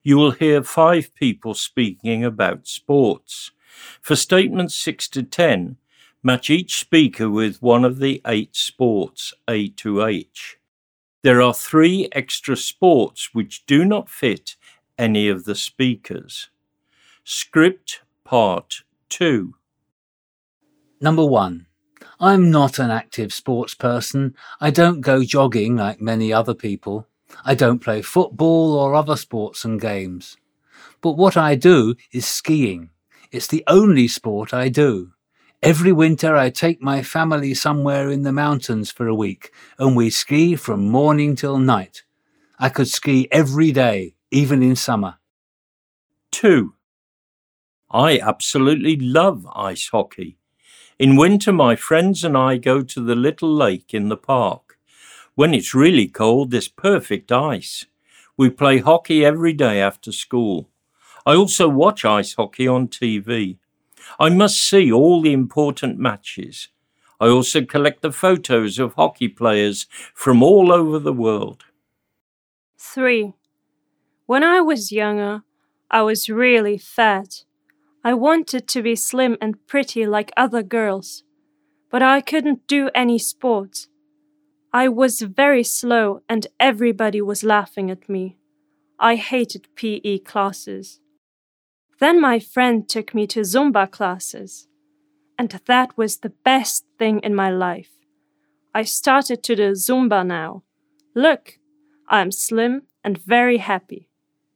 You will hear 5 people speaking about sports. For statements 6 to 10, match each speaker with one of the 8 sports, A to H. There are 3 extra sports which do not fit any of the speakers. Script Part 2. Number 1. I'm not an active sports person. I don't go jogging like many other people. I don't play football or other sports and games. But what I do is skiing. It's the only sport I do. Every winter I take my family somewhere in the mountains for a week, and we ski from morning till night. I could ski every day, even in summer. 2. I absolutely love ice hockey. In winter, my friends and I go to the little lake in the park. When it's really cold, there's perfect ice. We play hockey every day after school. I also watch ice hockey on TV. I must see all the important matches. I also collect the photos of hockey players from all over the world. 3. When I was younger, I was really fat. I wanted to be slim and pretty like other girls, but I couldn't do any sports. I was very slow and everybody was laughing at me. I hated PE classes. Then my friend took me to Zumba classes, and that was the best thing in my life. I started to do Zumba now. Look, I'm slim and very happy.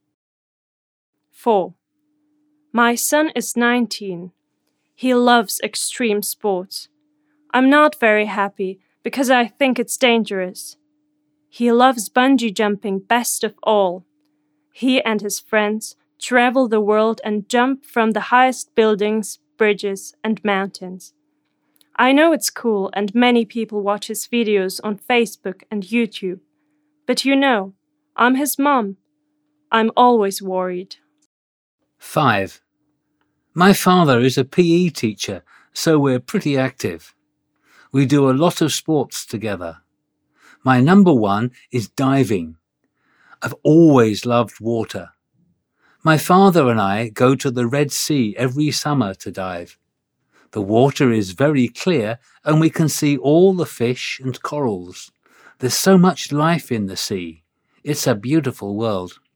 4. My son is 19. He loves extreme sports. I'm not very happy because I think it's dangerous. He loves bungee jumping best of all. He and his friends travel the world and jump from the highest buildings, bridges, and mountains. I know it's cool and many people watch his videos on Facebook and YouTube. But you know, I'm his mom. I'm always worried. 5. My father is a PE teacher, so we're pretty active. We do a lot of sports together. My number 1 is diving. I've always loved water. My father and I go to the Red Sea every summer to dive. The water is very clear and we can see all the fish and corals. There's so much life in the sea. It's a beautiful world.